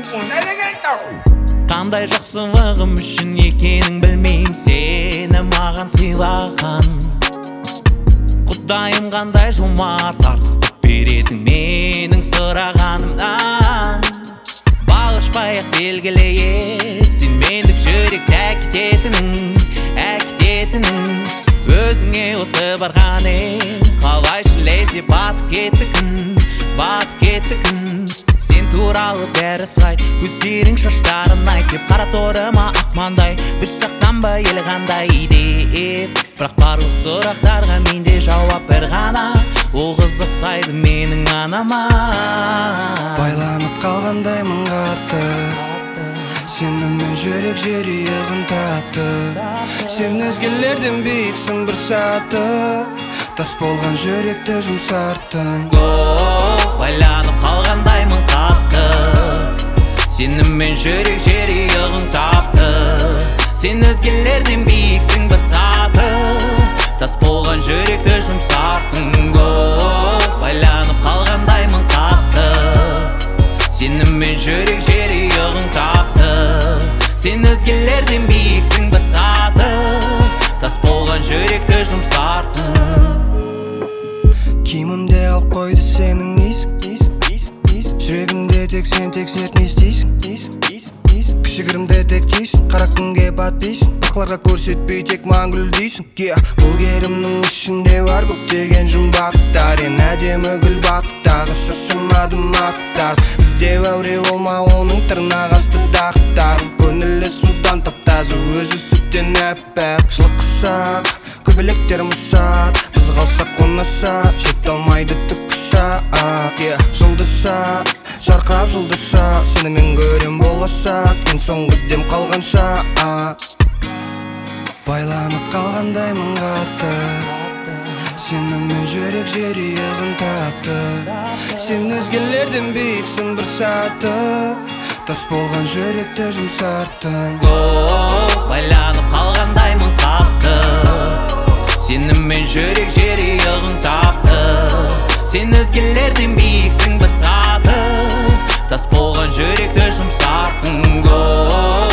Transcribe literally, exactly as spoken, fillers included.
Қандай жақсылығым үшін екенін білмеймін, сені маған сыйлаған Құдайым қандай жомарт, тартып беретін менің сұрағанымнан. Бағышпай-ақ белгілі ет, сен мендік жүректі әкететінің, әкететінің. Өзіңе осы барған ең, қалайша лезде батып кетті күн, батып кетті күн. Сен туралы бәрі сай, көздерің шаштарын айт деп, қара торыма ақмандай, бір жақтан ба елі қандай деп. Бірақ барлық сұрақтарға менде жауап бір ғана, ол қыз ұқсайды менің анама. Байланып қалғандаймын қатты, сенімен жүрек жерұйығын тапты. Сен өзгелерден биіксің бір саты, тас болған жүректі жұмсарттың. Байланып қалғандаймын қатты, сенімен жүрек жерұйығын тапты. Сен өзгелерден биіксің бір саты, тас болған жүректі жұмсарттың. Байланып қалғандаймын қатты, сенімен жүрек жерұйығын тапты. Сен өзгелерден биіксің бір саты, тас болған жүректі жұмсарттың. Киімімде алып қойды сенің иісің, жүрегімде тек сен тексеріп не істейсің. Кішігірімде тек кейсің, қара күнге батпейсің, басқаларға көрсетпей тек маған гүл дейсің. Бұл керімнің ішінде бар көптеген жұмбақтар, ең әдемі гүл бақыттағы шашымадым ақтар. Іздеу әуре болма оның тырнақ асты дақтар, көңілі судан таптазы өзі сүттен әппақ. Жылы құсақ, көбелектер мұсат, біз қалсақ қонаса, жет алмайды түк құсақ. Жылдыса, жарқырап жылдыса, сенімен көрем болашақ, ең соңғы дем қалғанша. Байланып қалғандаймын қатты, сенімен жүрек жерұйығын тапты. Сен өзгелерден биіксің бір саты, тас болған жүректі жұмсарттың. Байланып қалғандаймын қатты, сенімен жүрек жерұйығын тапты. Сен өзгелерден биіксің бір саты, тас болған жүректі жұмсарттың.